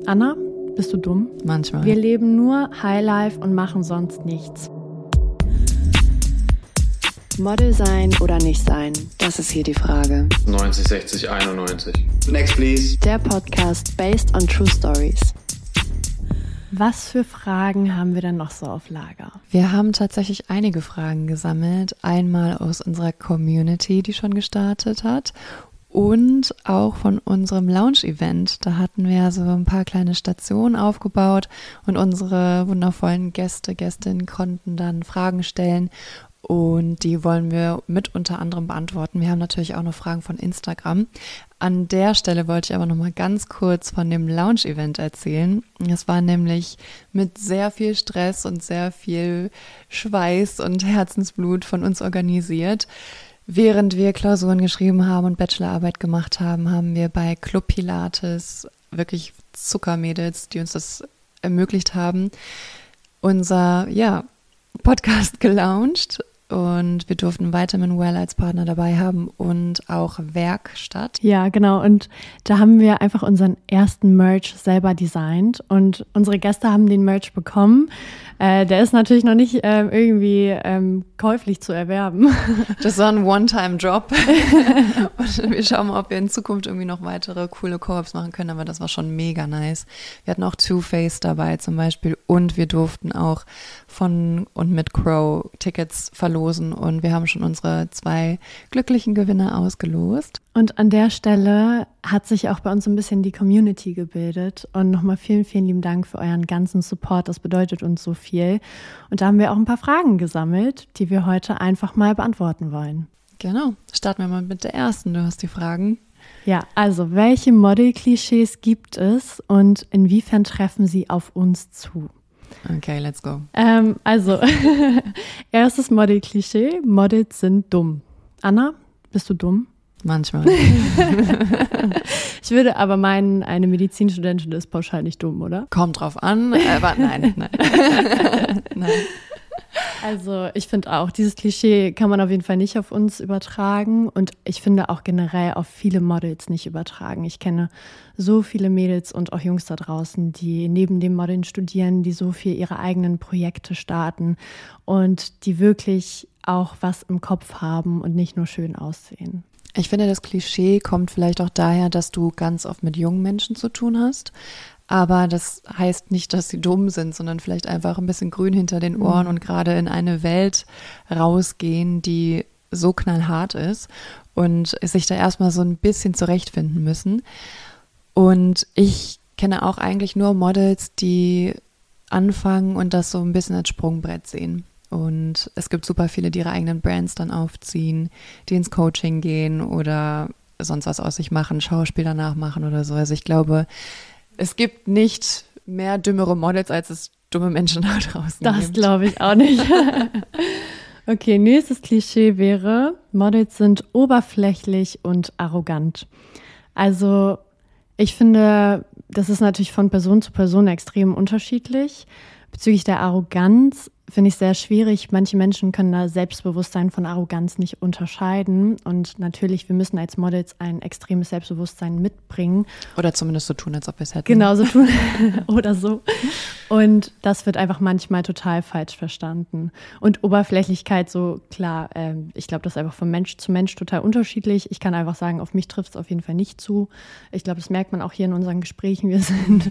Anna, bist du dumm? Manchmal. Wir leben nur Highlife und machen sonst nichts. Model sein oder nicht sein? Das ist hier die Frage. 90, 60, 91. Next, please. Der Podcast based on true stories. Was für Fragen haben wir denn noch so auf Lager? Wir haben tatsächlich einige Fragen gesammelt. Einmal aus unserer Community, die schon gestartet hat. Und auch von unserem Lounge-Event. Da hatten wir so ein paar kleine Stationen aufgebaut und unsere wundervollen Gästinnen konnten dann Fragen stellen. Und die wollen wir mit unter anderem beantworten. Wir haben natürlich auch noch Fragen von Instagram. An der Stelle wollte ich aber noch mal ganz kurz von dem Lounge-Event erzählen. Es war nämlich mit sehr viel Stress und sehr viel Schweiß und Herzensblut von uns organisiert. Während wir Klausuren geschrieben haben und Bachelorarbeit gemacht haben, haben wir bei Club Pilates, wirklich Zuckermädels, die uns das ermöglicht haben, unser Podcast gelauncht. Und wir durften Vitamin Well als Partner dabei haben und auch Werkstatt. Ja, genau. Und da haben wir einfach unseren ersten Merch selber designt. Und unsere Gäste haben den Merch bekommen. Der ist natürlich noch nicht irgendwie käuflich zu erwerben. Das war ein One-Time-Drop. Und wir schauen mal, ob wir in Zukunft irgendwie noch weitere coole Co-ops machen können. Aber das war schon mega nice. Wir hatten auch Too Faced dabei zum Beispiel. Und wir durften auch von und mit Crow Tickets verlosen. Und wir haben schon unsere 2 glücklichen Gewinner ausgelost. Und an der Stelle hat sich auch bei uns so ein bisschen die Community gebildet. Und nochmal vielen, vielen lieben Dank für euren ganzen Support. Das bedeutet uns so viel. Und da haben wir auch ein paar Fragen gesammelt, die wir heute einfach mal beantworten wollen. Genau. Starten wir mal mit der ersten. Du hast die Fragen. Ja, also welche Model-Klischees gibt es und inwiefern treffen sie auf uns zu? Okay, let's go. Also, erstes Model-Klischee. Models sind dumm. Anna, bist du dumm? Manchmal. Ich würde aber meinen, eine Medizinstudentin ist pauschal nicht dumm, oder? Kommt drauf an, aber nein. Nein. Also ich finde auch, dieses Klischee kann man auf jeden Fall nicht auf uns übertragen und ich finde auch generell auf viele Models nicht übertragen. Ich kenne so viele Mädels und auch Jungs da draußen, die neben dem Modeln studieren, die so viel ihre eigenen Projekte starten und die wirklich auch was im Kopf haben und nicht nur schön aussehen. Ich finde, das Klischee kommt vielleicht auch daher, dass du ganz oft mit jungen Menschen zu tun hast. Aber das heißt nicht, dass sie dumm sind, sondern vielleicht einfach ein bisschen grün hinter den Ohren und gerade in eine Welt rausgehen, die so knallhart ist und sich da erstmal so ein bisschen zurechtfinden müssen. Und ich kenne auch eigentlich nur Models, die anfangen und das so ein bisschen als Sprungbrett sehen. Und es gibt super viele, die ihre eigenen Brands dann aufziehen, die ins Coaching gehen oder sonst was aus sich machen, Schauspieler nachmachen oder so. Also ich glaube, es gibt nicht mehr dümmere Models, als es dumme Menschen da draußen gibt. Das glaube ich auch nicht. Okay, nächstes Klischee wäre, Models sind oberflächlich und arrogant. Also ich finde, das ist natürlich von Person zu Person extrem unterschiedlich. Bezüglich der Arroganz finde ich sehr schwierig. Manche Menschen können da Selbstbewusstsein von Arroganz nicht unterscheiden. Und natürlich, wir müssen als Models ein extremes Selbstbewusstsein mitbringen. Oder zumindest so tun, als ob wir es hätten. Genau, so tun oder so. Und das wird einfach manchmal total falsch verstanden. Und Oberflächlichkeit, so klar, ich glaube, das ist einfach von Mensch zu Mensch total unterschiedlich. Ich kann einfach sagen, auf mich trifft es auf jeden Fall nicht zu. Ich glaube, das merkt man auch hier in unseren Gesprächen. Wir sind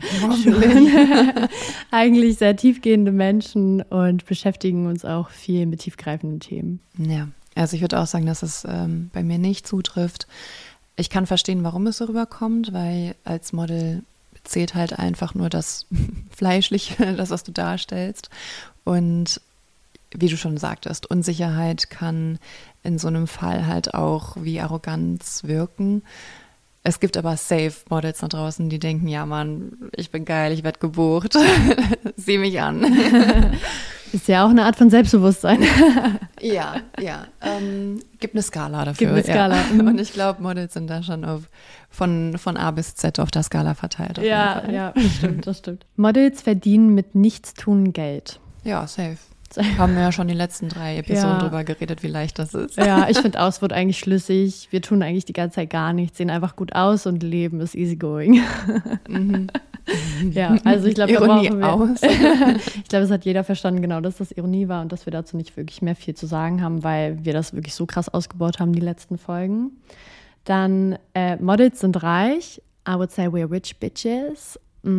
eigentlich sehr tiefgehende Menschen und beschäftigen uns auch viel mit tiefgreifenden Themen. Ja, also ich würde auch sagen, dass es bei mir nicht zutrifft. Ich kann verstehen, warum es so rüberkommt, weil als Model zählt halt einfach nur das Fleischliche, das, was du darstellst. Und wie du schon sagtest, Unsicherheit kann in so einem Fall halt auch wie Arroganz wirken. Es gibt aber safe Models da draußen, die denken, ja Mann, ich bin geil, ich werde gebucht, sieh mich an. Ist ja auch eine Art von Selbstbewusstsein. Ja. Gibt eine Skala dafür. Gibt eine Skala. Ja. Und ich glaube, Models sind da schon von A bis Z auf der Skala verteilt. Ja, das stimmt. Models verdienen mit Nichtstun Geld. Ja, safe. Haben wir ja schon die letzten 3 Episoden drüber geredet, wie leicht das ist. Ja, ich finde auch, es wird eigentlich schlüssig. Wir tun eigentlich die ganze Zeit gar nichts, sehen einfach gut aus und Leben ist easygoing. Ja, also ich glaube, Ironie aus. Ich glaube, es hat jeder verstanden, genau, dass das Ironie war und dass wir dazu nicht wirklich mehr viel zu sagen haben, weil wir das wirklich so krass ausgebaut haben, die letzten Folgen. Dann Models sind reich. I would say we're rich bitches.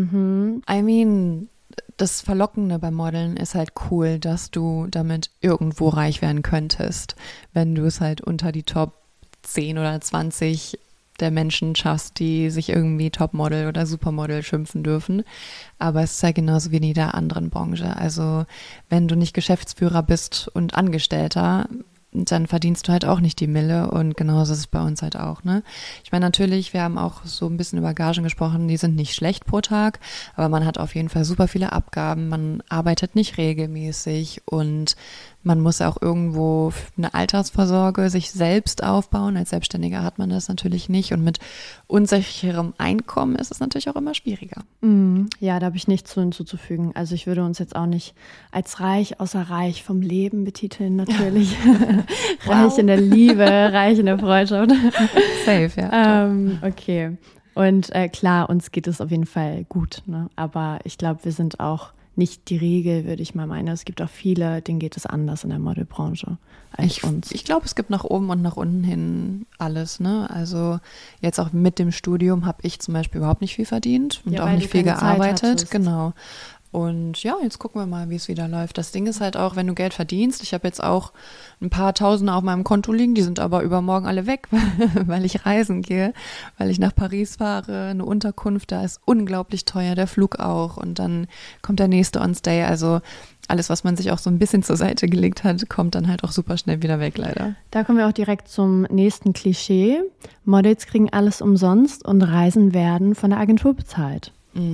I mean, das Verlockende beim Modeln ist halt cool, dass du damit irgendwo reich werden könntest, wenn du es halt unter die Top 10 oder 20 der Menschen schaffst, die sich irgendwie Topmodel oder Supermodel schimpfen dürfen. Aber es ist ja genauso wie in jeder anderen Branche. Also wenn du nicht Geschäftsführer bist und Angestellter, dann verdienst du halt auch nicht die Mille und genauso ist es bei uns halt auch, ne? Ich meine, natürlich, wir haben auch so ein bisschen über Gagen gesprochen, die sind nicht schlecht pro Tag, aber man hat auf jeden Fall super viele Abgaben, man arbeitet nicht regelmäßig und man muss auch irgendwo eine Altersvorsorge sich selbst aufbauen. Als Selbstständiger hat man das natürlich nicht und mit unsicherem Einkommen ist es natürlich auch immer schwieriger. Ja, da habe ich nichts hinzuzufügen. Also ich würde uns jetzt auch nicht als reich, außer reich vom Leben betiteln, natürlich. Reich in der Liebe, reich in der Freundschaft. Safe, ja. Okay. Und klar, uns geht es auf jeden Fall gut, ne? Aber ich glaube, wir sind auch nicht die Regel, würde ich mal meinen. Es gibt auch viele, denen geht es anders in der Modelbranche als uns. Ich glaube, es gibt nach oben und nach unten hin alles, ne? Also jetzt auch mit dem Studium habe ich zum Beispiel überhaupt nicht viel verdient und auch nicht viel gearbeitet. Genau. Und ja, jetzt gucken wir mal, wie es wieder läuft. Das Ding ist halt auch, wenn du Geld verdienst, ich habe jetzt auch ein paar Tausende auf meinem Konto liegen, die sind aber übermorgen alle weg, weil ich reisen gehe, weil ich nach Paris fahre, eine Unterkunft, da ist unglaublich teuer, der Flug auch und dann kommt der nächste On-Stay, also alles, was man sich auch so ein bisschen zur Seite gelegt hat, kommt dann halt auch super schnell wieder weg, leider. Da kommen wir auch direkt zum nächsten Klischee. Models kriegen alles umsonst und Reisen werden von der Agentur bezahlt.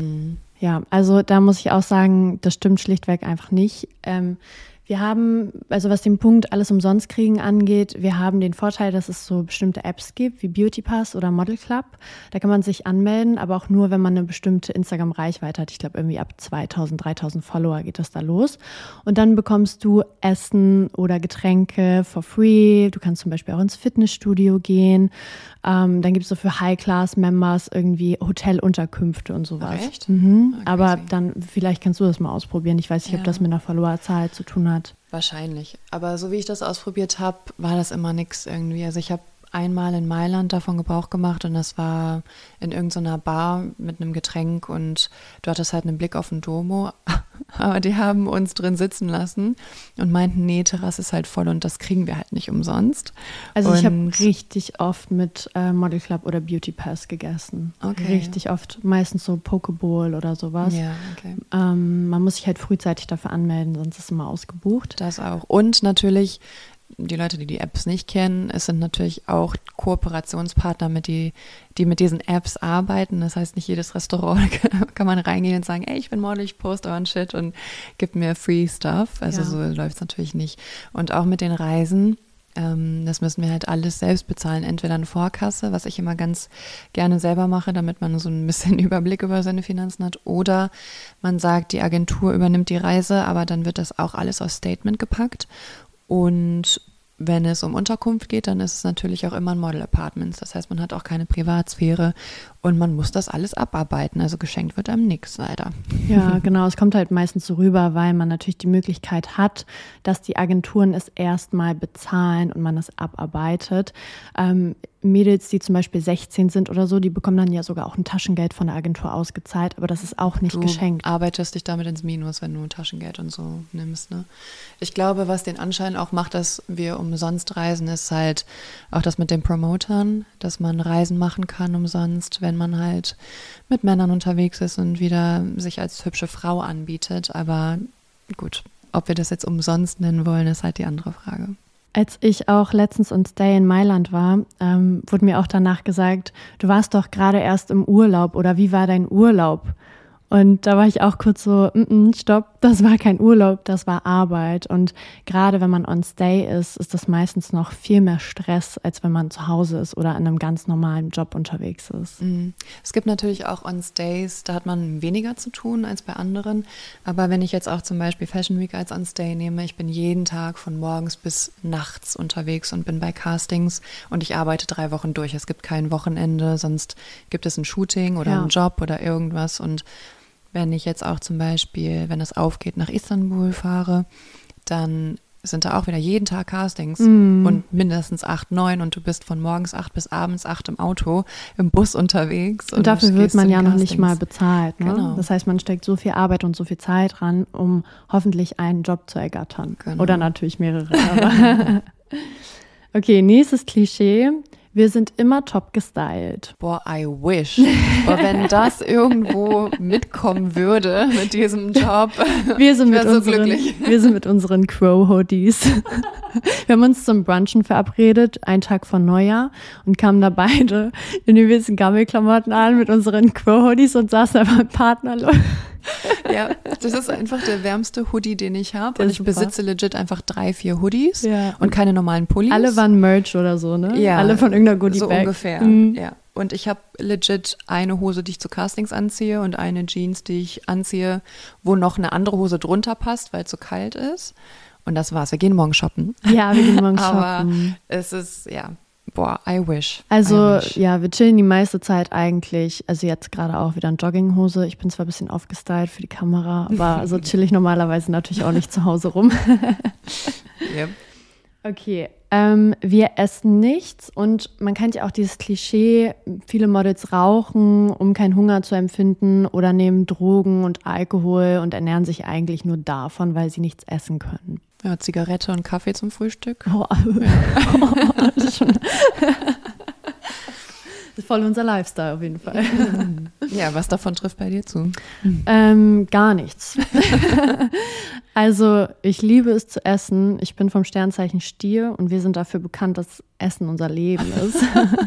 Ja, also da muss ich auch sagen, das stimmt schlichtweg einfach nicht. Wir haben, also was den Punkt alles umsonst kriegen angeht, wir haben den Vorteil, dass es so bestimmte Apps gibt, wie Beauty Pass oder Model Club. Da kann man sich anmelden, aber auch nur, wenn man eine bestimmte Instagram-Reichweite hat. Ich glaube, irgendwie ab 2000, 3000 Follower geht das da los. Und dann bekommst du Essen oder Getränke for free. Du kannst zum Beispiel auch ins Fitnessstudio gehen. Dann gibt es so für High-Class-Members irgendwie Hotelunterkünfte und sowas. Ach, echt? Aber dann, vielleicht kannst du das mal ausprobieren. Ich weiß nicht, ob das mit einer Followerzahl zu tun hat. Wahrscheinlich. Aber so wie ich das ausprobiert habe, war das immer nix irgendwie. Also ich habe einmal in Mailand davon Gebrauch gemacht und das war in irgendeiner Bar mit einem Getränk und du hattest halt einen Blick auf den Duomo. Aber die haben uns drin sitzen lassen und meinten, nee, Terrasse ist halt voll und das kriegen wir halt nicht umsonst. Also ich habe richtig oft mit Model Club oder Beauty Pass gegessen. Okay. Richtig oft. Meistens so Pokeball oder sowas. Ja, okay. Man muss sich halt frühzeitig dafür anmelden, sonst ist es immer ausgebucht. Das auch. Und natürlich, die Leute, die die Apps nicht kennen, es sind natürlich auch Kooperationspartner, die mit diesen Apps arbeiten. Das heißt, nicht jedes Restaurant kann man reingehen und sagen, ey, ich bin Model, ich poste euren Shit und gib mir free stuff. Also so läuft es natürlich nicht. Und auch mit den Reisen, das müssen wir halt alles selbst bezahlen. Entweder eine Vorkasse, was ich immer ganz gerne selber mache, damit man so ein bisschen Überblick über seine Finanzen hat. Oder man sagt, die Agentur übernimmt die Reise, aber dann wird das auch alles aufs Statement gepackt. Und wenn es um Unterkunft geht, dann ist es natürlich auch immer ein Model-Apartments. Das heißt, man hat auch keine Privatsphäre und man muss das alles abarbeiten. Also geschenkt wird einem nichts, leider. Ja, genau. Es kommt halt meistens so rüber, weil man natürlich die Möglichkeit hat, dass die Agenturen es erstmal bezahlen und man es abarbeitet. Mädels, die zum Beispiel 16 sind oder so, die bekommen dann ja sogar auch ein Taschengeld von der Agentur ausgezahlt, aber das ist auch nicht geschenkt. Du arbeitest dich damit ins Minus, wenn du Taschengeld und so nimmst, ne? Ich glaube, was den Anschein auch macht, dass wir umsonst reisen, ist halt auch das mit den Promotern, dass man Reisen machen kann umsonst, wenn man halt mit Männern unterwegs ist und wieder sich als hübsche Frau anbietet. Aber gut, ob wir das jetzt umsonst nennen wollen, ist halt die andere Frage. Als ich auch letztens on Stay in Mailand war, wurde mir auch danach gesagt, du warst doch gerade erst im Urlaub oder wie war dein Urlaub? Und da war ich auch kurz so, stopp, das war kein Urlaub, das war Arbeit. Und gerade wenn man on Stay ist, ist das meistens noch viel mehr Stress, als wenn man zu Hause ist oder in einem ganz normalen Job unterwegs ist. Es gibt natürlich auch on Stays, da hat man weniger zu tun als bei anderen. Aber wenn ich jetzt auch zum Beispiel Fashion Week als on Stay nehme, ich bin jeden Tag von morgens bis nachts unterwegs und bin bei Castings und ich arbeite 3 Wochen durch. Es gibt kein Wochenende, sonst gibt es ein Shooting oder einen Job oder irgendwas. Und wenn ich jetzt auch zum Beispiel, wenn es aufgeht, nach Istanbul fahre, dann sind da auch wieder jeden Tag Castings und mindestens 8, 9 und du bist von morgens 8 bis abends 8 im Auto, im Bus unterwegs. Und dafür wird man ja noch nicht mal bezahlt. Ne? Genau. Das heißt, man steckt so viel Arbeit und so viel Zeit ran, um hoffentlich einen Job zu ergattern. Genau. Oder natürlich mehrere. Aber okay, nächstes Klischee. Wir sind immer top gestylt. Boah, I wish. Aber wenn das irgendwo mitkommen würde mit diesem Job, wir sind so glücklich. Wir sind mit unseren Crow-Hoodies. Wir haben uns zum Brunchen verabredet, einen Tag vor Neujahr, und kamen da beide in übelsten Gammelklamotten an mit unseren Crow-Hoodies und saßen einfach im Partnerlook. Ja, das ist einfach der wärmste Hoodie, den ich habe. Und ich besitze legit einfach 3, 4 Hoodies und keine normalen Pullis. Alle waren Merch oder so, ne? Ja. Alle von irgendeiner Goodie-Bag. So ungefähr, ja. Und ich habe legit eine Hose, die ich zu Castings anziehe und eine Jeans, die ich anziehe, wo noch eine andere Hose drunter passt, weil es so kalt ist. Und das war's. Wir gehen morgen shoppen. Ja, wir gehen morgen shoppen. Aber es ist, ja, boah, I wish. Also, I wish. ja, wir chillen die meiste Zeit eigentlich, also jetzt gerade auch wieder in Jogginghose. Ich bin zwar ein bisschen aufgestylt für die Kamera, aber so chill ich normalerweise natürlich auch nicht zu Hause rum. Yep. Okay, wir essen nichts und man kennt ja auch dieses Klischee, viele Models rauchen, um keinen Hunger zu empfinden, oder nehmen Drogen und Alkohol und ernähren sich eigentlich nur davon, weil sie nichts essen können. Ja, Zigarette und Kaffee zum Frühstück. Oh, das ist schon das ist voll unser Lifestyle auf jeden Fall. Ja, was davon trifft bei dir zu? Gar nichts. Also ich liebe es zu essen. Ich bin vom Sternzeichen Stier und wir sind dafür bekannt, dass Essen unser Leben ist.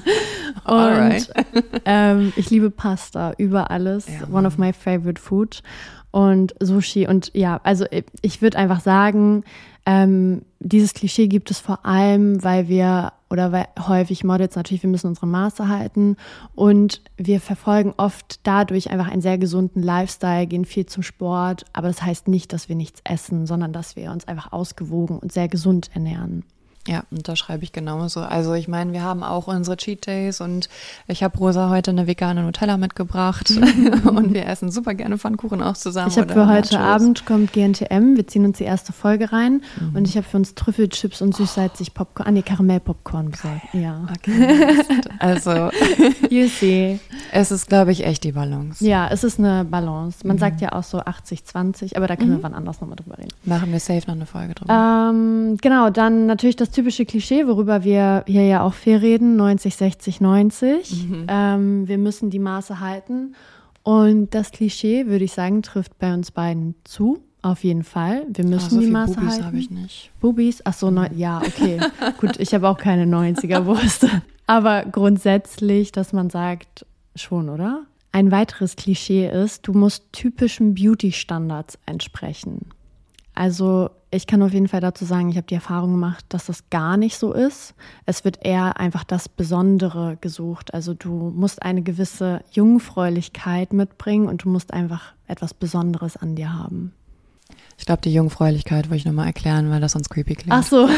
Und ich liebe Pasta über alles. Ja. One of my favorite food. Und Sushi. Und ja, also ich würde einfach sagen, dieses Klischee gibt es vor allem, weil häufig Models natürlich, wir müssen unsere Maße halten und wir verfolgen oft dadurch einfach einen sehr gesunden Lifestyle, gehen viel zum Sport, aber das heißt nicht, dass wir nichts essen, sondern dass wir uns einfach ausgewogen und sehr gesund ernähren. Ja, und da schreibe ich genauso. Also ich meine, wir haben auch unsere Cheat Days und ich habe Rosa heute eine vegane Nutella mitgebracht und wir essen super gerne Pfannkuchen auch zusammen. Ich habe für heute Abend kommt GNTM, wir ziehen uns die erste Folge rein und ich habe für uns Trüffelchips und süßsalzig Popcorn, Karamellpopcorn besorgt. Ja. Okay. Also you see. Es ist, glaube ich, echt die Balance. Ja, es ist eine Balance. Man sagt ja auch so 80-20, aber da können wir wann anders nochmal drüber reden. Machen wir safe noch eine Folge drüber. Genau, dann natürlich das typische Klischee, worüber wir hier ja auch viel reden, 90, 60, 90. Wir müssen die Maße halten. Und das Klischee, würde ich sagen, trifft bei uns beiden zu. Auf jeden Fall. Wir müssen so die viel Maße Bubis halten. habe ich nicht. Bubis? Ach so, ja, okay. Gut, ich habe auch keine 90er-Brust. Aber grundsätzlich, dass man sagt, schon, oder? Ein weiteres Klischee ist, du musst typischen Beauty-Standards entsprechen. Also ich kann auf jeden Fall dazu sagen, ich habe die Erfahrung gemacht, dass das gar nicht so ist. Es wird eher einfach das Besondere gesucht. Also du musst eine gewisse Jungfräulichkeit mitbringen und du musst einfach etwas Besonderes an dir haben. Ich glaube, die Jungfräulichkeit wollte ich nochmal erklären, weil das sonst creepy klingt. Ach so.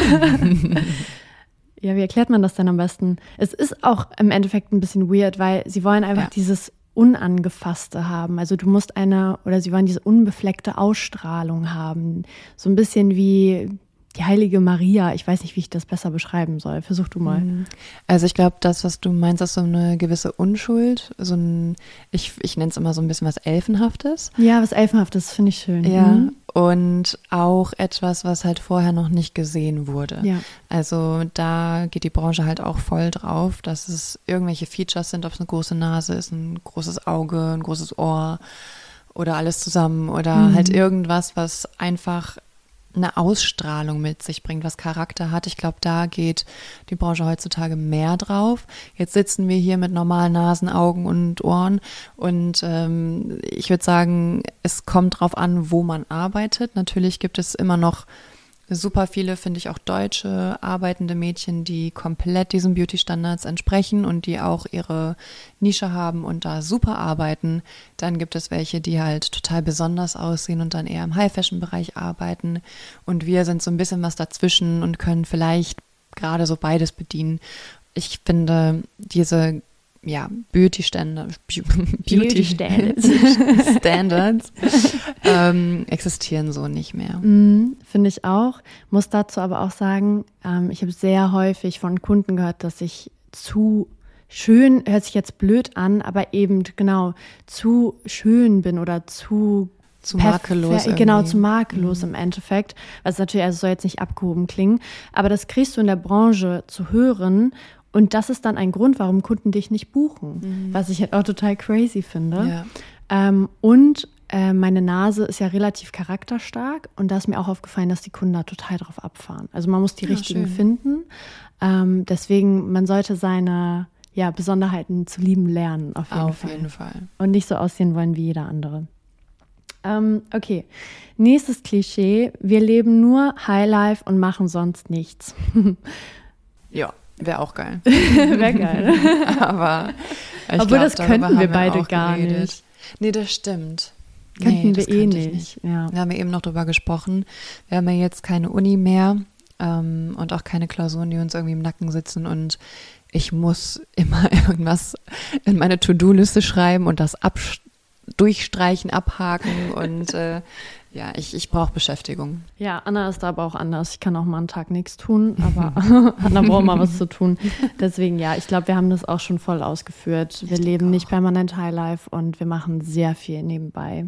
Ja, wie erklärt man das denn am besten? Es ist auch im Endeffekt ein bisschen weird, weil sie wollen einfach dieses Unangefasste haben. Also sie wollen diese unbefleckte Ausstrahlung haben. So ein bisschen wie die heilige Maria. Ich weiß nicht, wie ich das besser beschreiben soll. Versuch du mal. Also ich glaube, das, was du meinst, ist so eine gewisse Unschuld. So ich nenne es immer so ein bisschen was Elfenhaftes. Ja, was Elfenhaftes, finde ich schön. Ja, und auch etwas, was halt vorher noch nicht gesehen wurde. Ja. Also da geht die Branche halt auch voll drauf, dass es irgendwelche Features sind, ob es eine große Nase ist, ein großes Auge, ein großes Ohr oder alles zusammen oder halt irgendwas, was einfach eine Ausstrahlung mit sich bringt, was Charakter hat. Ich glaube, da geht die Branche heutzutage mehr drauf. Jetzt sitzen wir hier mit normalen Nasen, Augen und Ohren und ich würde sagen, es kommt drauf an, wo man arbeitet. Natürlich gibt es immer noch super viele, finde ich, auch deutsche arbeitende Mädchen, die komplett diesen Beauty-Standards entsprechen und die auch ihre Nische haben und da super arbeiten. Dann gibt es welche, die halt total besonders aussehen und dann eher im High-Fashion-Bereich arbeiten. Und wir sind so ein bisschen was dazwischen und können vielleicht gerade so beides bedienen. Ich finde, diese Beauty-Standards existieren so nicht mehr. Finde ich auch. Muss dazu aber auch sagen, ich habe sehr häufig von Kunden gehört, dass ich zu schön, hört sich jetzt blöd an, aber eben genau zu schön bin oder zu makellos. Genau, zu makellos im Endeffekt. Was natürlich, also soll jetzt nicht abgehoben klingen, aber das kriegst du in der Branche zu hören. Und das ist dann ein Grund, warum Kunden dich nicht buchen, was ich halt auch total crazy finde. Ja. Meine Nase ist ja relativ charakterstark und da ist mir auch aufgefallen, dass die Kunden da total drauf abfahren. Also man muss die richtigen finden. Deswegen, man sollte seine Besonderheiten zu lieben lernen, auf jeden Fall. Und nicht so aussehen wollen wie jeder andere. Okay, nächstes Klischee. Wir leben nur Highlife und machen sonst nichts. Ja. Wäre auch geil. Wäre geil. Aber obwohl, das könnten wir beide gar nicht. Nee, das stimmt. Könnten wir eh nicht. Ja. Wir haben ja eben noch drüber gesprochen. Wir haben ja jetzt keine Uni mehr und auch keine Klausuren, die uns irgendwie im Nacken sitzen. Und ich muss immer irgendwas in meine To-Do-Liste schreiben und das durchstreichen, abhaken und ich brauche Beschäftigung. Ja, Anna ist da aber auch anders. Ich kann auch mal einen Tag nichts tun, aber Anna braucht mal was zu tun. Deswegen, ich glaube, wir haben das auch schon voll ausgeführt. Wir leben nicht permanent Highlife und wir machen sehr viel nebenbei.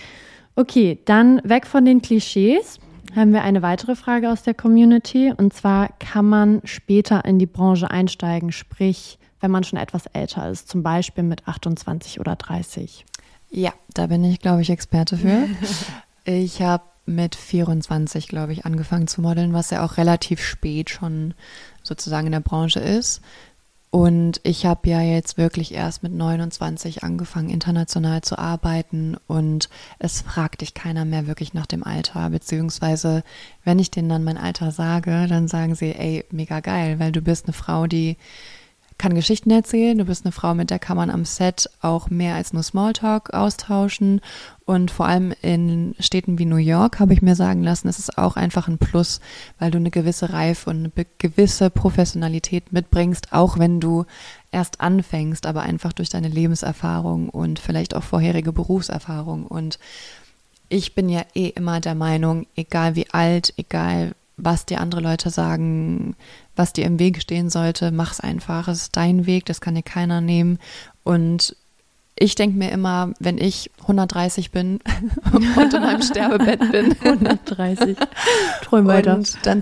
Okay, dann weg von den Klischees. Haben wir eine weitere Frage aus der Community und zwar, kann man später in die Branche einsteigen, sprich, wenn man schon etwas älter ist, zum Beispiel mit 28 oder 30? Ja, da bin ich, glaube ich, Experte für. Ich habe mit 24, glaube ich, angefangen zu modeln, was ja auch relativ spät schon sozusagen in der Branche ist. Und ich habe ja jetzt wirklich erst mit 29 angefangen, international zu arbeiten und es fragt dich keiner mehr wirklich nach dem Alter, beziehungsweise wenn ich denen dann mein Alter sage, dann sagen sie, ey, mega geil, weil du bist eine Frau, die kann Geschichten erzählen, du bist eine Frau, mit der kann man am Set auch mehr als nur Smalltalk austauschen und vor allem in Städten wie New York habe ich mir sagen lassen, es ist auch einfach ein Plus, weil du eine gewisse Reife und eine gewisse Professionalität mitbringst, auch wenn du erst anfängst, aber einfach durch deine Lebenserfahrung und vielleicht auch vorherige Berufserfahrung und ich bin ja immer der Meinung, egal wie alt, egal was dir andere Leute sagen, was dir im Weg stehen sollte, mach's einfach. Es ist dein Weg, das kann dir keiner nehmen. Und ich denke mir immer, wenn ich 130 bin und in einem Sterbebett bin, 130, träum weiter. Und dann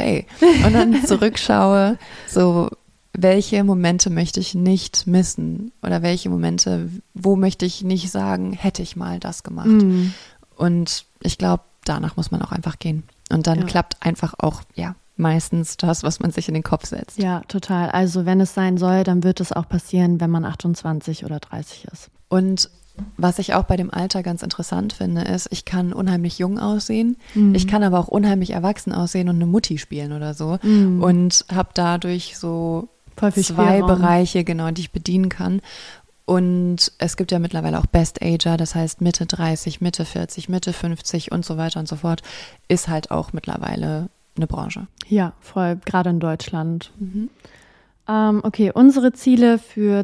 zurückschaue, so welche Momente möchte ich nicht missen oder welche Momente, wo möchte ich nicht sagen, hätte ich mal das gemacht. Und ich glaube, danach muss man auch einfach gehen. Und dann klappt einfach auch, meistens das, was man sich in den Kopf setzt. Ja, total. Also wenn es sein soll, dann wird es auch passieren, wenn man 28 oder 30 ist. Und was ich auch bei dem Alter ganz interessant finde, ist, ich kann unheimlich jung aussehen, ich kann aber auch unheimlich erwachsen aussehen und eine Mutti spielen oder so und habe dadurch so zwei Bereiche, genau, die ich bedienen kann. Und es gibt ja mittlerweile auch Best-Ager, das heißt Mitte 30, Mitte 40, Mitte 50 und so weiter und so fort, ist halt auch mittlerweile eine Branche. Ja, voll, gerade in Deutschland. Okay, unsere Ziele für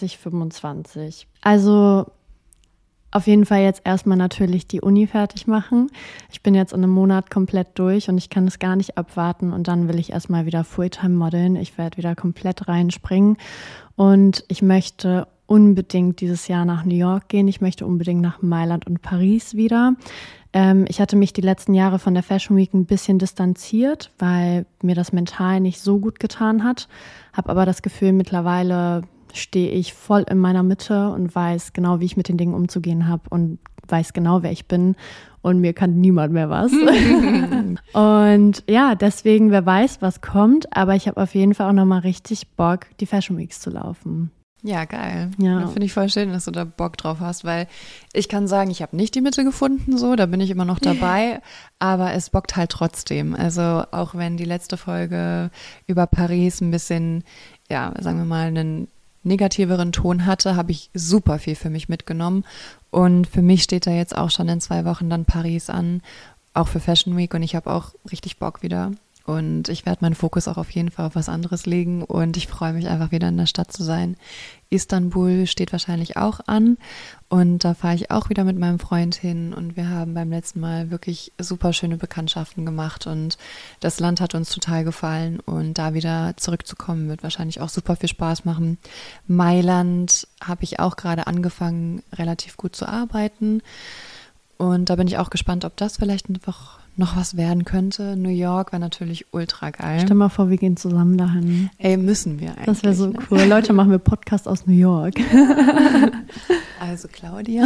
2025. Also auf jeden Fall jetzt erstmal natürlich die Uni fertig machen. Ich bin jetzt in einem Monat komplett durch und ich kann es gar nicht abwarten und dann will ich erstmal wieder Fulltime modeln. Ich werde wieder komplett reinspringen und ich möchte unbedingt dieses Jahr nach New York gehen. Ich möchte unbedingt nach Mailand und Paris wieder. Ich hatte mich die letzten Jahre von der Fashion Week ein bisschen distanziert, weil mir das mental nicht so gut getan hat. Habe aber das Gefühl, mittlerweile stehe ich voll in meiner Mitte und weiß genau, wie ich mit den Dingen umzugehen habe und weiß genau, wer ich bin und mir kann niemand mehr was. Und ja, deswegen, wer weiß, was kommt, aber ich habe auf jeden Fall auch nochmal richtig Bock, die Fashion Weeks zu laufen. Ja, geil. Ja. Da finde ich voll schön, dass du da Bock drauf hast, weil ich kann sagen, ich habe nicht die Mitte gefunden, so, da bin ich immer noch dabei, aber es bockt halt trotzdem. Also auch wenn die letzte Folge über Paris ein bisschen, ja, sagen wir mal, einen negativeren Ton hatte, habe ich super viel für mich mitgenommen und für mich steht da jetzt auch schon in 2 Wochen dann Paris an, auch für Fashion Week und ich habe auch richtig Bock wieder. Und ich werde meinen Fokus auch auf jeden Fall auf was anderes legen und ich freue mich einfach wieder in der Stadt zu sein. Istanbul steht wahrscheinlich auch an und da fahre ich auch wieder mit meinem Freund hin und wir haben beim letzten Mal wirklich super schöne Bekanntschaften gemacht und das Land hat uns total gefallen und da wieder zurückzukommen wird wahrscheinlich auch super viel Spaß machen. Mailand habe ich auch gerade angefangen, relativ gut zu arbeiten und da bin ich auch gespannt, ob das vielleicht einfach noch was werden könnte. New York wäre natürlich ultra geil. Stell mal vor, wir gehen zusammen dahin. Ey, müssen wir eigentlich. Das wäre so cool. Leute, machen wir Podcast aus New York. Also Claudia.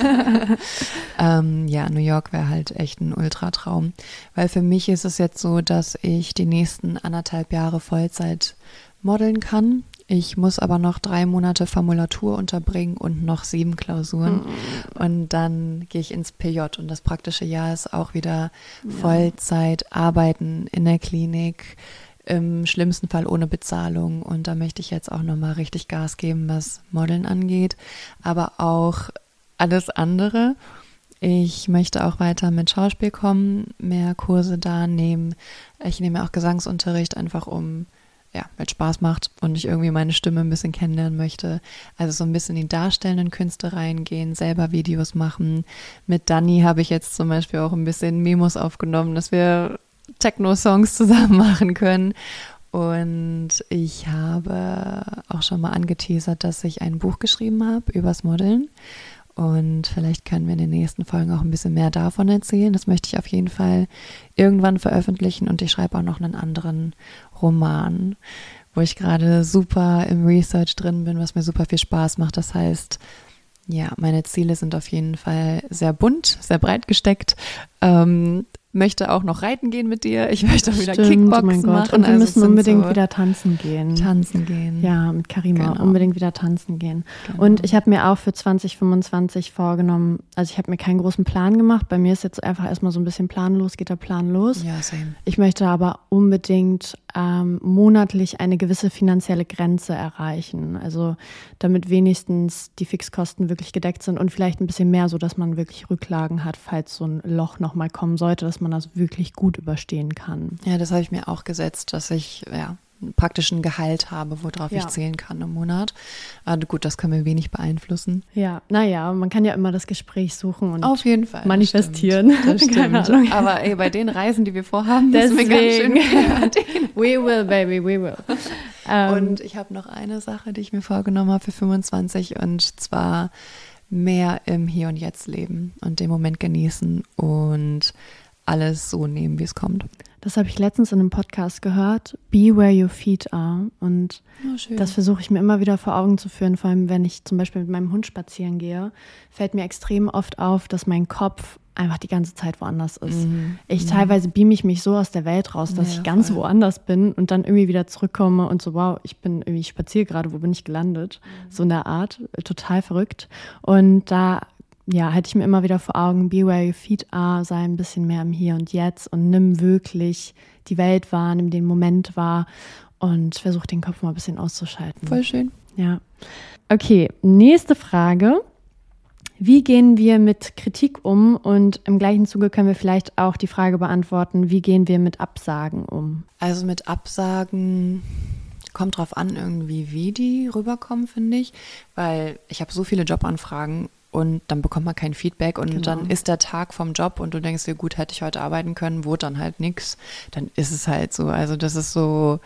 Ja, New York wäre halt echt ein Ultratraum. Weil für mich ist es jetzt so, dass ich die nächsten 1,5 Jahre Vollzeit modeln kann. Ich muss aber noch 3 Monate Formulatur unterbringen und noch 7 Klausuren. Und dann gehe ich ins PJ. Und das praktische Jahr ist auch wieder Vollzeit, arbeiten in der Klinik, im schlimmsten Fall ohne Bezahlung. Und da möchte ich jetzt auch nochmal richtig Gas geben, was Modeln angeht. Aber auch alles andere. Ich möchte auch weiter mit Schauspiel kommen, mehr Kurse da nehmen. Ich nehme auch Gesangsunterricht, einfach weil es Spaß macht und ich irgendwie meine Stimme ein bisschen kennenlernen möchte. Also so ein bisschen in die darstellenden Künste reingehen, selber Videos machen. Mit Dani habe ich jetzt zum Beispiel auch ein bisschen Memos aufgenommen, dass wir Techno-Songs zusammen machen können. Und ich habe auch schon mal angeteasert, dass ich ein Buch geschrieben habe übers Modeln. Und vielleicht können wir in den nächsten Folgen auch ein bisschen mehr davon erzählen. Das möchte ich auf jeden Fall irgendwann veröffentlichen. Und ich schreibe auch noch einen anderen Roman, wo ich gerade super im Research drin bin, was mir super viel Spaß macht. Das heißt, ja, meine Ziele sind auf jeden Fall sehr bunt, sehr breit gesteckt. Möchte auch noch reiten gehen mit dir. Ich möchte auch wieder Kickboxen machen. Und wir müssen unbedingt wieder tanzen gehen. Ja, mit Karima unbedingt wieder tanzen gehen. Genau. Und ich habe mir auch für 2025 vorgenommen, also ich habe mir keinen großen Plan gemacht. Bei mir ist jetzt einfach erstmal so ein bisschen planlos, geht der Plan los. Ja, same. Ich möchte aber unbedingt monatlich eine gewisse finanzielle Grenze erreichen. Also damit wenigstens die Fixkosten wirklich gedeckt sind und vielleicht ein bisschen mehr, sodass man wirklich Rücklagen hat, falls so ein Loch nochmal kommen sollte, dass man das wirklich gut überstehen kann. Ja, das habe ich mir auch gesetzt, dass ich praktisch ein Gehalt habe, worauf ich zählen kann im Monat. Aber gut, das können wir wenig beeinflussen. Ja, naja, man kann ja immer das Gespräch suchen und auf jeden Fall manifestieren. Das stimmt. Aber bei den Reisen, die wir vorhaben, müssen wir ganz schön We will, baby, we will. Und ich habe noch eine Sache, die ich mir vorgenommen habe für 25 und zwar mehr im Hier und Jetzt leben und den Moment genießen und alles so nehmen, wie es kommt. Das habe ich letztens in einem Podcast gehört. Be where your feet are. Und das versuche ich mir immer wieder vor Augen zu führen. Vor allem, wenn ich zum Beispiel mit meinem Hund spazieren gehe, fällt mir extrem oft auf, dass mein Kopf einfach die ganze Zeit woanders ist. Teilweise beame ich mich so aus der Welt raus, dass ich ganz woanders bin und dann irgendwie wieder zurückkomme und so, wow, ich spaziere gerade, wo bin ich gelandet? So in der Art, total verrückt. Und da hätte ich mir immer wieder vor Augen, be where your feet are, sei ein bisschen mehr im Hier und Jetzt und nimm wirklich die Welt wahr, nimm den Moment wahr und versuch den Kopf mal ein bisschen auszuschalten. Voll schön. Ja. Okay, nächste Frage. Wie gehen wir mit Kritik um? Und im gleichen Zuge können wir vielleicht auch die Frage beantworten, wie gehen wir mit Absagen um? Also mit Absagen kommt drauf an irgendwie, wie die rüberkommen, finde ich, weil ich habe so viele Jobanfragen und dann bekommt man kein Feedback und dann ist der Tag vom Job und du denkst dir, gut, hätte ich heute arbeiten können, wurde dann halt nichts, dann ist es halt so. Also das ist so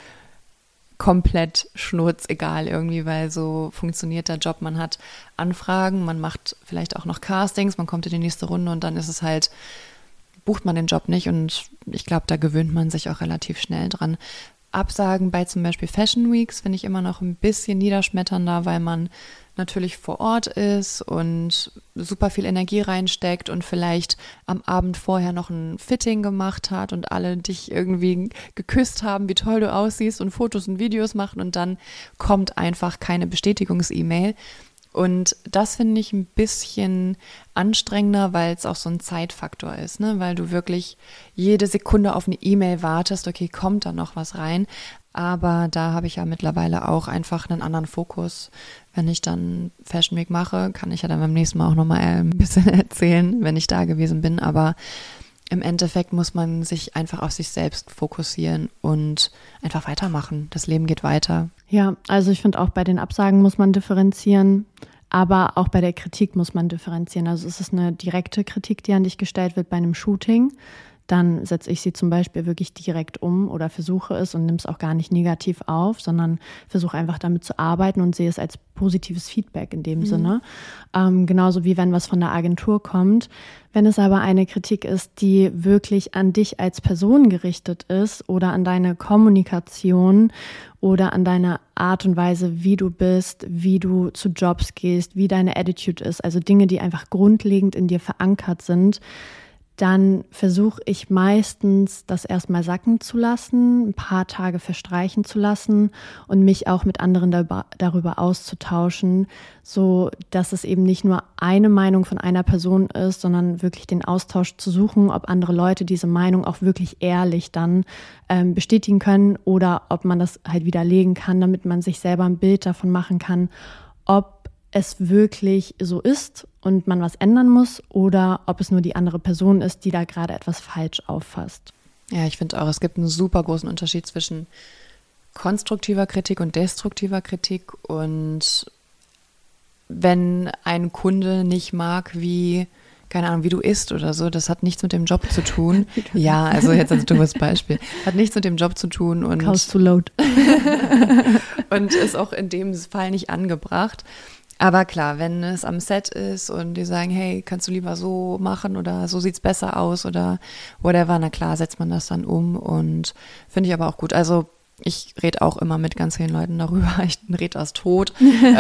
komplett schnurzegal irgendwie, weil so funktioniert der Job. Man hat Anfragen, man macht vielleicht auch noch Castings, man kommt in die nächste Runde und dann ist es halt, bucht man den Job nicht und ich glaube, da gewöhnt man sich auch relativ schnell dran. Absagen bei zum Beispiel Fashion Weeks finde ich immer noch ein bisschen niederschmetternder, weil man natürlich vor Ort ist und super viel Energie reinsteckt und vielleicht am Abend vorher noch ein Fitting gemacht hat und alle dich irgendwie geküsst haben, wie toll du aussiehst und Fotos und Videos machen und dann kommt einfach keine Bestätigungs-E-Mail. Und das finde ich ein bisschen anstrengender, weil es auch so ein Zeitfaktor ist, ne? Weil du wirklich jede Sekunde auf eine E-Mail wartest, okay, kommt da noch was rein? Aber da habe ich ja mittlerweile auch einfach einen anderen Fokus. Wenn ich dann Fashion Week mache, kann ich ja dann beim nächsten Mal auch nochmal ein bisschen erzählen, wenn ich da gewesen bin. Aber im Endeffekt muss man sich einfach auf sich selbst fokussieren und einfach weitermachen. Das Leben geht weiter. Ja, also ich finde auch bei den Absagen muss man differenzieren, aber auch bei der Kritik muss man differenzieren. Also es ist eine direkte Kritik, die an dich gestellt wird bei einem Shooting. Dann setze ich sie zum Beispiel wirklich direkt um oder versuche es und nehme es auch gar nicht negativ auf, sondern versuche einfach damit zu arbeiten und sehe es als positives Feedback in dem Sinne. Genauso wie wenn was von der Agentur kommt. Wenn es aber eine Kritik ist, die wirklich an dich als Person gerichtet ist oder an deine Kommunikation oder an deine Art und Weise, wie du bist, wie du zu Jobs gehst, wie deine Attitude ist, also Dinge, die einfach grundlegend in dir verankert sind, dann versuche ich meistens, das erstmal sacken zu lassen, ein paar Tage verstreichen zu lassen und mich auch mit anderen darüber auszutauschen, so dass es eben nicht nur eine Meinung von einer Person ist, sondern wirklich den Austausch zu suchen, ob andere Leute diese Meinung auch wirklich ehrlich dann bestätigen können oder ob man das halt widerlegen kann, damit man sich selber ein Bild davon machen kann, ob es wirklich so ist und man was ändern muss oder ob es nur die andere Person ist, die da gerade etwas falsch auffasst. Ja, ich finde auch, es gibt einen super großen Unterschied zwischen konstruktiver Kritik und destruktiver Kritik. Und wenn ein Kunde nicht mag, wie, keine Ahnung, wie du isst oder so, das hat nichts mit dem Job zu tun. Ja, also jetzt als dummes Beispiel. Hat nichts mit dem Job zu tun und Cost to load. und ist auch in dem Fall nicht angebracht. Aber klar, wenn es am Set ist und die sagen, hey, kannst du lieber so machen oder so sieht's besser aus oder whatever, na klar, setzt man das dann um und finde ich aber auch gut. Also ich rede auch immer mit ganz vielen Leuten darüber, ich rede das tot,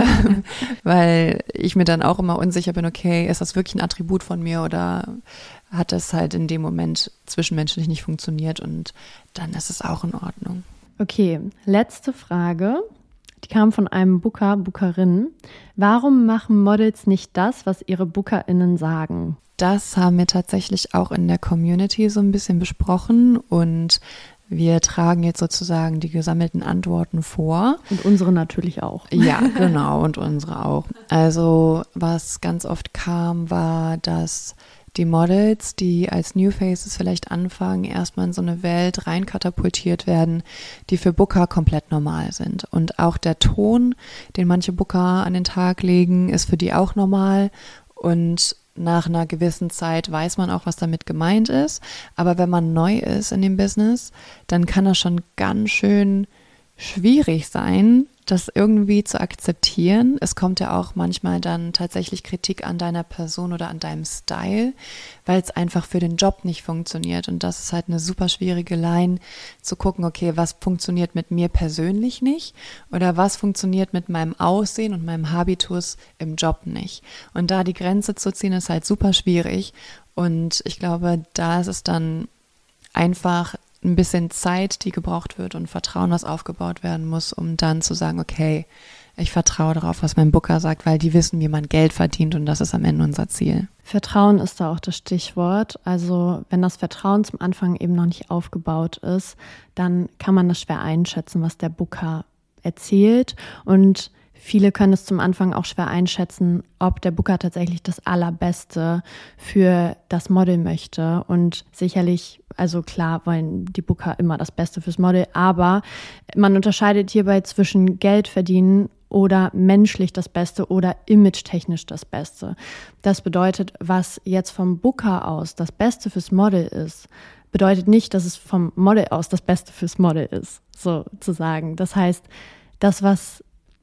weil ich mir dann auch immer unsicher bin, okay, ist das wirklich ein Attribut von mir oder hat das halt in dem Moment zwischenmenschlich nicht funktioniert und dann ist es auch in Ordnung. Okay, letzte Frage. Die kam von einem Booker, Bookerin. Warum machen Models nicht das, was ihre BookerInnen sagen? Das haben wir tatsächlich auch in der Community so ein bisschen besprochen und wir tragen jetzt sozusagen die gesammelten Antworten vor. Und unsere natürlich auch. Ja, genau, und unsere auch. Also was ganz oft kam, war, dass die Models, die als New Faces vielleicht anfangen, erstmal in so eine Welt reinkatapultiert werden, die für Booker komplett normal sind. Und auch der Ton, den manche Booker an den Tag legen, ist für die auch normal. Und nach einer gewissen Zeit weiß man auch, was damit gemeint ist. Aber wenn man neu ist in dem Business, dann kann das schon ganz schön schwierig sein, das irgendwie zu akzeptieren. Es kommt ja auch manchmal dann tatsächlich Kritik an deiner Person oder an deinem Style, weil es einfach für den Job nicht funktioniert. Und das ist halt eine super schwierige Line, zu gucken, okay, was funktioniert mit mir persönlich nicht oder was funktioniert mit meinem Aussehen und meinem Habitus im Job nicht. Und da die Grenze zu ziehen, ist halt super schwierig. Und ich glaube, da ist es dann einfach ein bisschen Zeit, die gebraucht wird und Vertrauen, was aufgebaut werden muss, um dann zu sagen, okay, ich vertraue darauf, was mein Booker sagt, weil die wissen, wie man Geld verdient und das ist am Ende unser Ziel. Vertrauen ist da auch das Stichwort. Also wenn das Vertrauen zum Anfang eben noch nicht aufgebaut ist, dann kann man das schwer einschätzen, was der Booker erzählt und viele können es zum Anfang auch schwer einschätzen, ob der Booker tatsächlich das Allerbeste für das Model möchte. Und sicherlich, also klar wollen die Booker immer das Beste fürs Model, aber man unterscheidet hierbei zwischen Geld verdienen oder menschlich das Beste oder image-technisch das Beste. Das bedeutet, was jetzt vom Booker aus das Beste fürs Model ist, bedeutet nicht, dass es vom Model aus das Beste fürs Model ist, sozusagen. Das heißt, das, was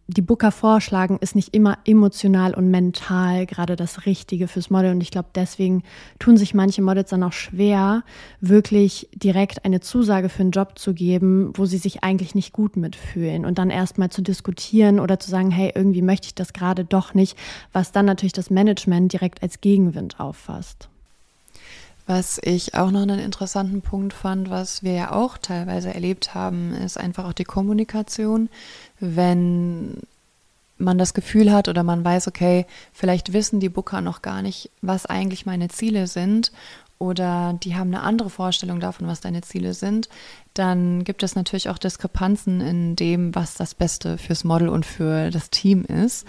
die Booker vorschlagen, ist nicht immer emotional und mental gerade das Richtige fürs Model. Und ich glaube, deswegen tun sich manche Models dann auch schwer, wirklich direkt eine Zusage für einen Job zu geben, wo sie sich eigentlich nicht gut mitfühlen. Und dann erstmal zu diskutieren oder zu sagen, hey, irgendwie möchte ich das gerade doch nicht, was dann natürlich das Management direkt als Gegenwind auffasst. Was ich auch noch einen interessanten Punkt fand, was wir ja auch teilweise erlebt haben, ist einfach auch die Kommunikation. Wenn man das Gefühl hat oder man weiß, okay, vielleicht wissen die Booker noch gar nicht, was eigentlich meine Ziele sind oder die haben eine andere Vorstellung davon, was deine Ziele sind, dann gibt es natürlich auch Diskrepanzen in dem, was das Beste fürs Model und für das Team ist.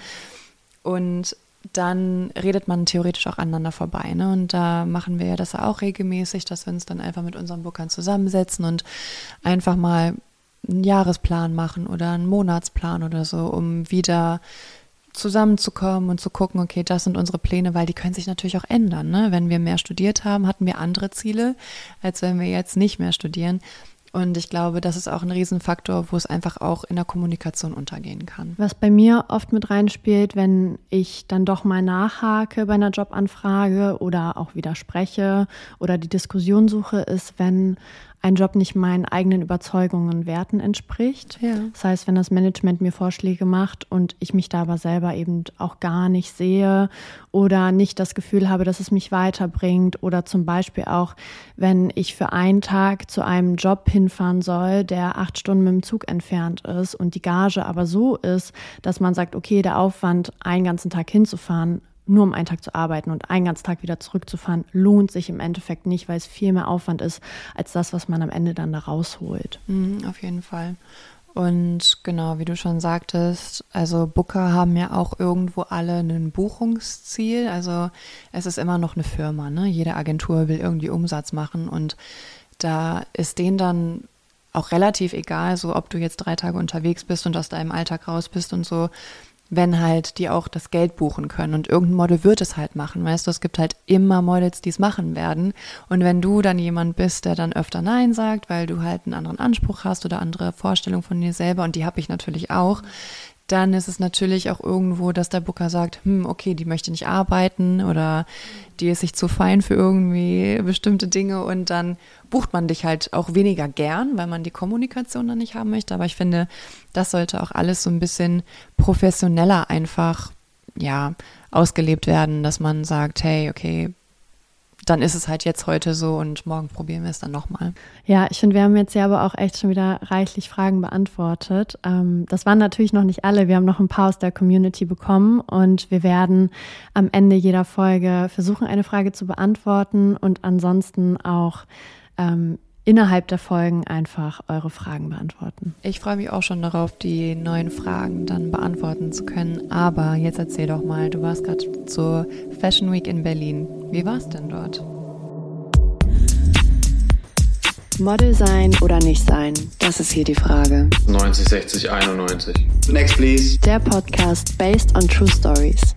Und dann redet man theoretisch auch aneinander vorbei, ne? Und da machen wir ja das auch regelmäßig, dass wir uns dann einfach mit unseren Bookern zusammensetzen und einfach mal einen Jahresplan machen oder einen Monatsplan oder so, um wieder zusammenzukommen und zu gucken, okay, das sind unsere Pläne, weil die können sich natürlich auch ändern, ne? Wenn wir mehr studiert haben, hatten wir andere Ziele, als wenn wir jetzt nicht mehr studieren. Und ich glaube, das ist auch ein Riesenfaktor, wo es einfach auch in der Kommunikation untergehen kann. Was bei mir oft mit reinspielt, wenn ich dann doch mal nachhake bei einer Jobanfrage oder auch widerspreche oder die Diskussion suche, ist, wenn ein Job nicht meinen eigenen Überzeugungen und Werten entspricht. Ja. Das heißt, wenn das Management mir Vorschläge macht und ich mich da aber selber eben auch gar nicht sehe oder nicht das Gefühl habe, dass es mich weiterbringt oder zum Beispiel auch, wenn ich für einen Tag zu einem Job hinfahren soll, der 8 Stunden mit dem Zug entfernt ist und die Gage aber so ist, dass man sagt, okay, der Aufwand, einen ganzen Tag hinzufahren, nur um einen Tag zu arbeiten und einen ganzen Tag wieder zurückzufahren, lohnt sich im Endeffekt nicht, weil es viel mehr Aufwand ist, als das, was man am Ende dann da rausholt. Auf jeden Fall. Und genau, wie du schon sagtest, also Booker haben ja auch irgendwo alle ein Buchungsziel. Also es ist immer noch eine Firma, ne? Jede Agentur will irgendwie Umsatz machen und da ist denen dann auch relativ egal, so ob du jetzt 3 Tage unterwegs bist und aus deinem Alltag raus bist und so, wenn halt die auch das Geld buchen können. Und irgendein Model wird es halt machen, weißt du, es gibt halt immer Models, die es machen werden. Und wenn du dann jemand bist, der dann öfter Nein sagt, weil du halt einen anderen Anspruch hast oder andere Vorstellungen von dir selber, und die habe ich natürlich auch, dann ist es natürlich auch irgendwo, dass der Booker sagt, okay, die möchte nicht arbeiten oder die ist sich zu fein für irgendwie bestimmte Dinge und dann bucht man dich halt auch weniger gern, weil man die Kommunikation dann nicht haben möchte. Aber ich finde, das sollte auch alles so ein bisschen professioneller einfach, ja, ausgelebt werden, dass man sagt, hey, okay, dann ist es halt jetzt heute so und morgen probieren wir es dann nochmal. Ja, ich finde, wir haben jetzt ja aber auch echt schon wieder reichlich Fragen beantwortet. Das waren natürlich noch nicht alle. Wir haben noch ein paar aus der Community bekommen und wir werden am Ende jeder Folge versuchen, eine Frage zu beantworten und ansonsten auch innerhalb der Folgen einfach eure Fragen beantworten. Ich freue mich auch schon darauf, die neuen Fragen dann beantworten zu können. Aber jetzt erzähl doch mal, du warst gerade zur Fashion Week in Berlin. Wie war es denn dort? Model sein oder nicht sein? Das ist hier die Frage. 90, 60, 91. Next, please. Der Podcast based on true stories.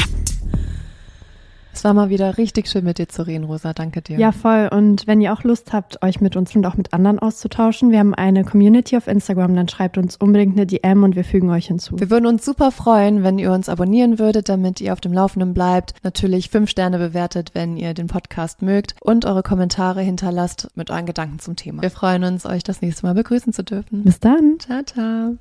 Es war mal wieder richtig schön mit dir zu reden, Rosa. Danke dir. Ja, voll. Und wenn ihr auch Lust habt, euch mit uns und auch mit anderen auszutauschen, wir haben eine Community auf Instagram, dann schreibt uns unbedingt eine DM und wir fügen euch hinzu. Wir würden uns super freuen, wenn ihr uns abonnieren würdet, damit ihr auf dem Laufenden bleibt. Natürlich 5 Sterne bewertet, wenn ihr den Podcast mögt und eure Kommentare hinterlasst mit euren Gedanken zum Thema. Wir freuen uns, euch das nächste Mal begrüßen zu dürfen. Bis dann. Ciao, ciao.